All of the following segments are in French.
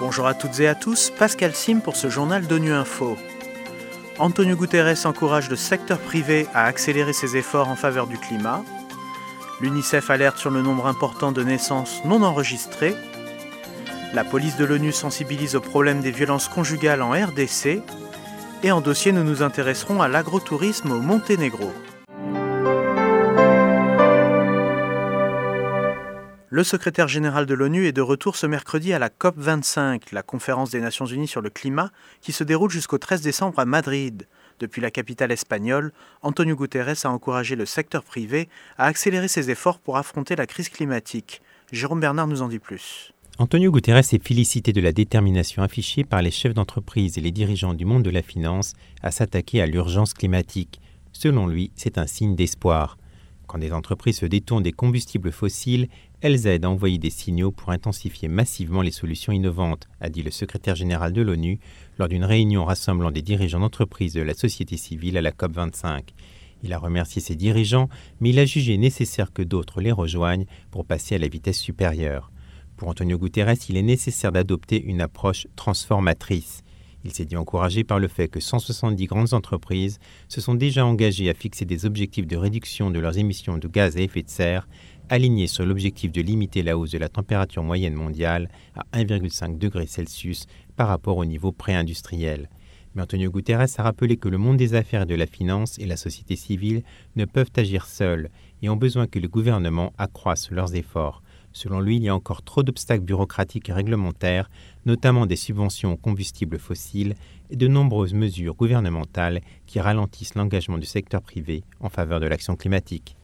Bonjour à toutes et à tous, Pascal Sim pour ce journal d'ONU Info. Antonio Guterres encourage le secteur privé à accélérer ses efforts en faveur du climat. L'UNICEF alerte sur le nombre important de naissances non enregistrées. La police de l'ONU sensibilise au problème des violences conjugales en RDC. Et en dossier, nous nous intéresserons à l'agrotourisme au Monténégro. Le secrétaire général de l'ONU est de retour ce mercredi à la COP25, la conférence des Nations Unies sur le climat, qui se déroule jusqu'au 13 décembre à Madrid. Depuis la capitale espagnole, Antonio Guterres a encouragé le secteur privé à accélérer ses efforts pour affronter la crise climatique. Jérôme Bernard nous en dit plus. Antonio Guterres est félicité de la détermination affichée par les chefs d'entreprise et les dirigeants du monde de la finance à s'attaquer à l'urgence climatique. Selon lui, c'est un signe d'espoir. Quand des entreprises se détournent des combustibles fossiles, elles aident à envoyer des signaux pour intensifier massivement les solutions innovantes, a dit le secrétaire général de l'ONU lors d'une réunion rassemblant des dirigeants d'entreprises de la société civile à la COP25. Il a remercié ses dirigeants, mais il a jugé nécessaire que d'autres les rejoignent pour passer à la vitesse supérieure. Pour Antonio Guterres, il est nécessaire d'adopter une approche transformatrice. Il s'est dit encouragé par le fait que 170 grandes entreprises se sont déjà engagées à fixer des objectifs de réduction de leurs émissions de gaz à effet de serre, alignés sur l'objectif de limiter la hausse de la température moyenne mondiale à 1,5 degré Celsius par rapport au niveau pré-industriel. Mais Antonio Guterres a rappelé que le monde des affaires et de la finance et la société civile ne peuvent agir seuls et ont besoin que le gouvernement accroisse leurs efforts. Selon lui, il y a encore trop d'obstacles bureaucratiques et réglementaires, notamment des subventions aux combustibles fossiles et de nombreuses mesures gouvernementales qui ralentissent l'engagement du secteur privé en faveur de l'action climatique.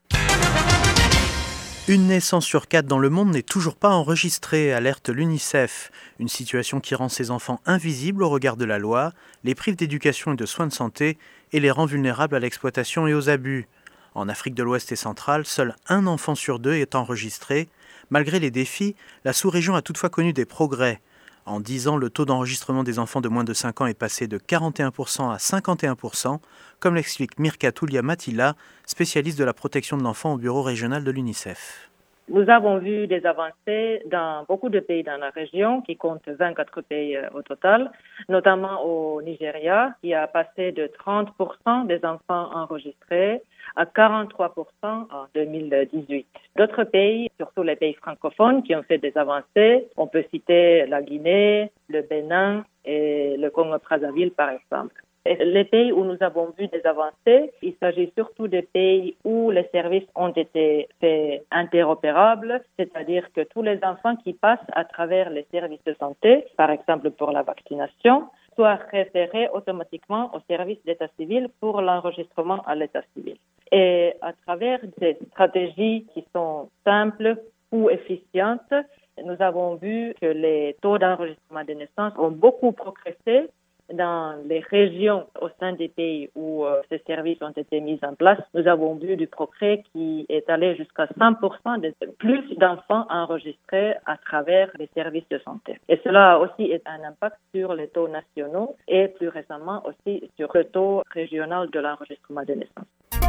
Une naissance sur 4 dans le monde n'est toujours pas enregistrée, alerte l'UNICEF. Une situation qui rend ces enfants invisibles au regard de la loi, les prive d'éducation et de soins de santé et les rend vulnérables à l'exploitation et aux abus. En Afrique de l'Ouest et centrale, seul un enfant sur 2 est enregistré. Malgré les défis, la sous-région a toutefois connu des progrès. En 10 ans, le taux d'enregistrement des enfants de moins de 5 ans est passé de 41% à 51%, comme l'explique Mirka Toulia-Matila, spécialiste de la protection de l'enfant au bureau régional de l'UNICEF. Nous avons vu des avancées dans beaucoup de pays dans la région, qui compte 24 pays au total, notamment au Nigeria, qui a passé de 30% des enfants enregistrés à 43% en 2018. D'autres pays, surtout les pays francophones, qui ont fait des avancées, on peut citer la Guinée, le Bénin et le Congo-Brazzaville par exemple. Et les pays où nous avons vu des avancées, il s'agit surtout des pays où les services ont été faits interopérables, c'est-à-dire que tous les enfants qui passent à travers les services de santé, par exemple pour la vaccination, soient référés automatiquement au service d'état civil pour l'enregistrement à l'état civil. Et à travers des stratégies qui sont simples ou efficientes, nous avons vu que les taux d'enregistrement des naissances ont beaucoup progressé dans les régions au sein des pays où ces services ont été mis en place. Nous avons vu du progrès qui est allé jusqu'à 100% de plus d'enfants enregistrés à travers les services de santé. Et cela a aussi un impact sur les taux nationaux et plus récemment aussi sur le taux régional de l'enregistrement des naissances.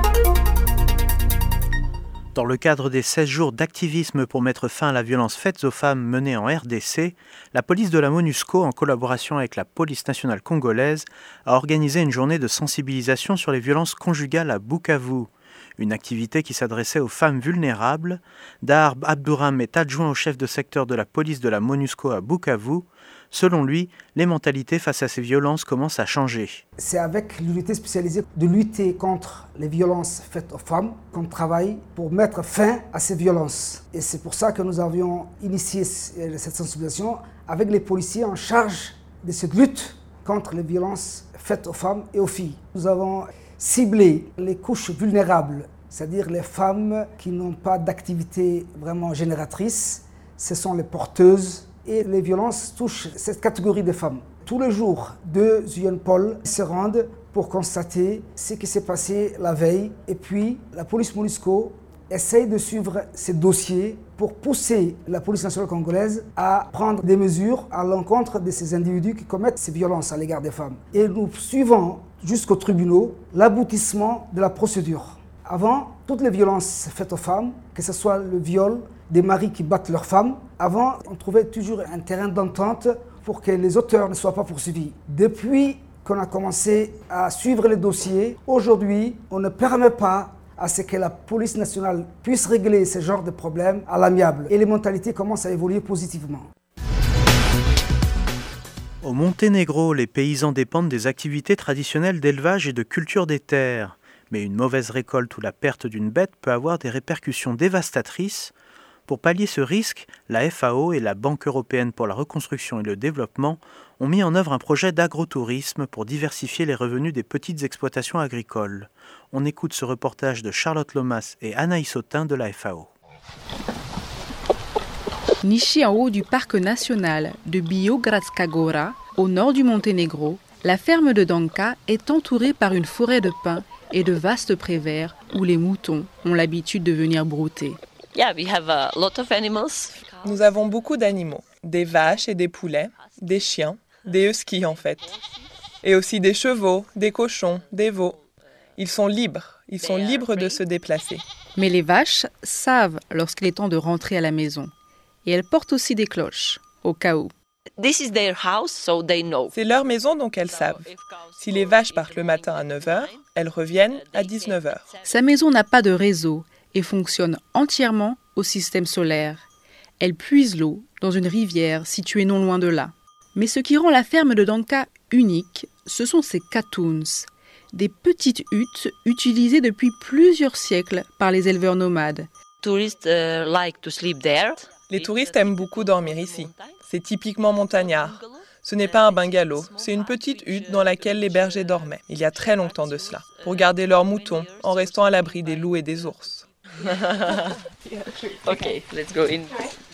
Dans le cadre des 16 jours d'activisme pour mettre fin à la violence faite aux femmes menée en RDC, la police de la MONUSCO, en collaboration avec la police nationale congolaise, a organisé une journée de sensibilisation sur les violences conjugales à Bukavu. Une activité qui s'adressait aux femmes vulnérables. Dahar Abdouram est adjoint au chef de secteur de la police de la MONUSCO à Bukavu. Selon lui, les mentalités face à ces violences commencent à changer. C'est avec l'unité spécialisée de lutter contre les violences faites aux femmes qu'on travaille pour mettre fin à ces violences. Et c'est pour ça que nous avions initié cette sensibilisation avec les policiers en charge de cette lutte contre les violences faites aux femmes et aux filles. Nous avons ciblé les couches vulnérables, c'est-à-dire les femmes qui n'ont pas d'activité vraiment génératrice. Ce sont les porteuses. Et les violences touchent cette catégorie de femmes. Tous les jours, 2 UNPOL se rendent pour constater ce qui s'est passé la veille. Et puis, la police MONUSCO essaye de suivre ces dossiers pour pousser la police nationale congolaise à prendre des mesures à l'encontre de ces individus qui commettent ces violences à l'égard des femmes. Et nous suivons jusqu'aux tribunaux l'aboutissement de la procédure. Avant, toutes les violences faites aux femmes, que ce soit le viol, des maris qui battent leurs femmes, avant, on trouvait toujours un terrain d'entente pour que les auteurs ne soient pas poursuivis. Depuis qu'on a commencé à suivre les dossiers, aujourd'hui, on ne permet pas à ce que la police nationale puisse régler ce genre de problèmes à l'amiable. Et les mentalités commencent à évoluer positivement. Au Monténégro, les paysans dépendent des activités traditionnelles d'élevage et de culture des terres. Mais une mauvaise récolte ou la perte d'une bête peut avoir des répercussions dévastatrices. Pour pallier ce risque, la FAO et la Banque européenne pour la reconstruction et le développement ont mis en œuvre un projet d'agrotourisme pour diversifier les revenus des petites exploitations agricoles. On écoute ce reportage de Charlotte Lomas et Anaïs Autin de la FAO. Nichée en haut du parc national de Biogradska Gora, au nord du Monténégro, la ferme de Danka est entourée par une forêt de pins et de vastes prés verts où les moutons ont l'habitude de venir brouter. Nous avons beaucoup d'animaux, des vaches et des poulets, des chiens, des huskies en fait, et aussi des chevaux, des cochons, des veaux. Ils sont libres de se déplacer. Mais les vaches savent lorsqu'il est temps de rentrer à la maison. Et elles portent aussi des cloches, au cas où. C'est leur maison, donc elles savent. Si les vaches partent le matin à 9h, elles reviennent à 19h. Sa maison n'a pas de réseau et fonctionne entièrement au système solaire. Elle puise l'eau dans une rivière située non loin de là. Mais ce qui rend la ferme de Danka unique, ce sont ses katoons, des petites huttes utilisées depuis plusieurs siècles par les éleveurs nomades. Les touristes aiment beaucoup dormir ici. C'est typiquement montagnard. Ce n'est pas un bungalow, c'est une petite hutte dans laquelle les bergers dormaient, il y a très longtemps de cela, pour garder leurs moutons en restant à l'abri des loups et des ours. Okay, let's go in.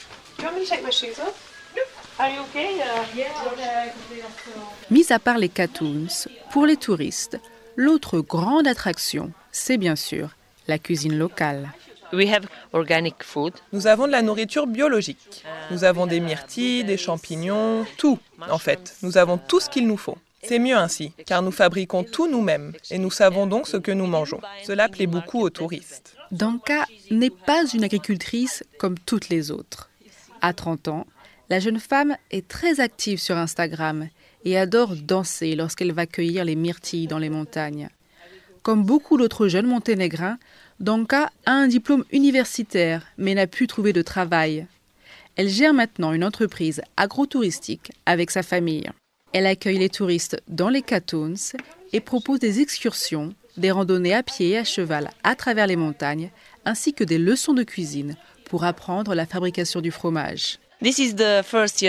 Mis à part les katoons, pour les touristes, l'autre grande attraction, c'est bien sûr la cuisine locale. Nous avons de la nourriture biologique. Nous avons des myrtilles, des champignons, tout en fait. Nous avons tout ce qu'il nous faut. C'est mieux ainsi, car nous fabriquons tout nous-mêmes et nous savons donc ce que nous mangeons. Cela plaît beaucoup aux touristes. Danka n'est pas une agricultrice comme toutes les autres. À 30 ans, la jeune femme est très active sur Instagram et adore danser lorsqu'elle va cueillir les myrtilles dans les montagnes. Comme beaucoup d'autres jeunes monténégrins, Danka a un diplôme universitaire mais n'a pu trouver de travail. Elle gère maintenant une entreprise agrotouristique avec sa famille. Elle accueille les touristes dans les katoons et propose des excursions, des randonnées à pied et à cheval à travers les montagnes, ainsi que des leçons de cuisine pour apprendre la fabrication du fromage. C'est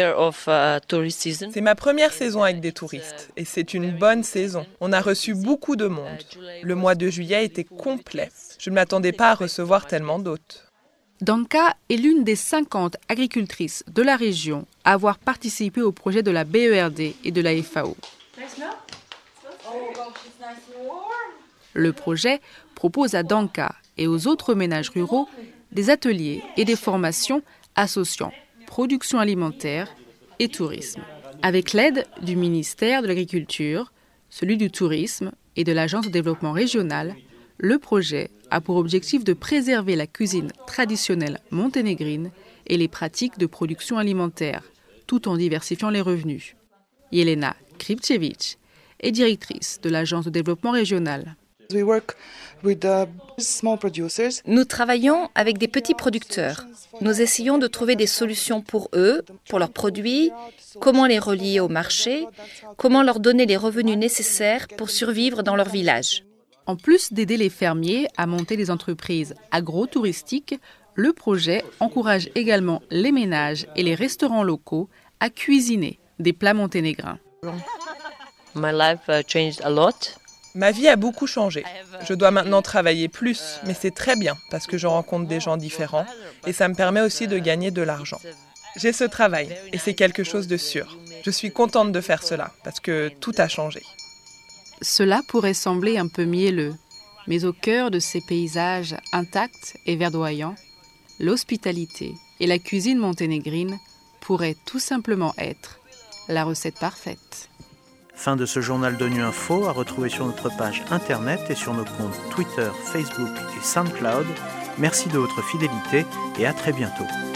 ma première saison avec des touristes et c'est une bonne saison. On a reçu beaucoup de monde. Le mois de juillet était complet. Je ne m'attendais pas à recevoir tellement d'hôtes. Danka est l'une des 50 agricultrices de la région à avoir participé au projet de la BERD et de la FAO. Le projet propose à Danka et aux autres ménages ruraux des ateliers et des formations associant production alimentaire et tourisme. Avec l'aide du ministère de l'Agriculture, celui du Tourisme et de l'Agence de développement régional, le projet a pour objectif de préserver la cuisine traditionnelle monténégrine et les pratiques de production alimentaire, tout en diversifiant les revenus. Jelena Kripčević est directrice de l'Agence de développement régional. Nous travaillons avec des petits producteurs. Nous essayons de trouver des solutions pour eux, pour leurs produits, comment les relier au marché, comment leur donner les revenus nécessaires pour survivre dans leur village. En plus d'aider les fermiers à monter des entreprises agrotouristiques, le projet encourage également les ménages et les restaurants locaux à cuisiner des plats monténégrins. Ma vie a beaucoup changé. Je dois maintenant travailler plus, mais c'est très bien parce que je rencontre des gens différents et ça me permet aussi de gagner de l'argent. J'ai ce travail et c'est quelque chose de sûr. Je suis contente de faire cela parce que tout a changé. Cela pourrait sembler un peu mielleux, mais au cœur de ces paysages intacts et verdoyants, l'hospitalité et la cuisine monténégrine pourraient tout simplement être la recette parfaite. Fin de ce journal d'ONU Info à retrouver sur notre page internet et sur nos comptes Twitter, Facebook et SoundCloud. Merci de votre fidélité et à très bientôt.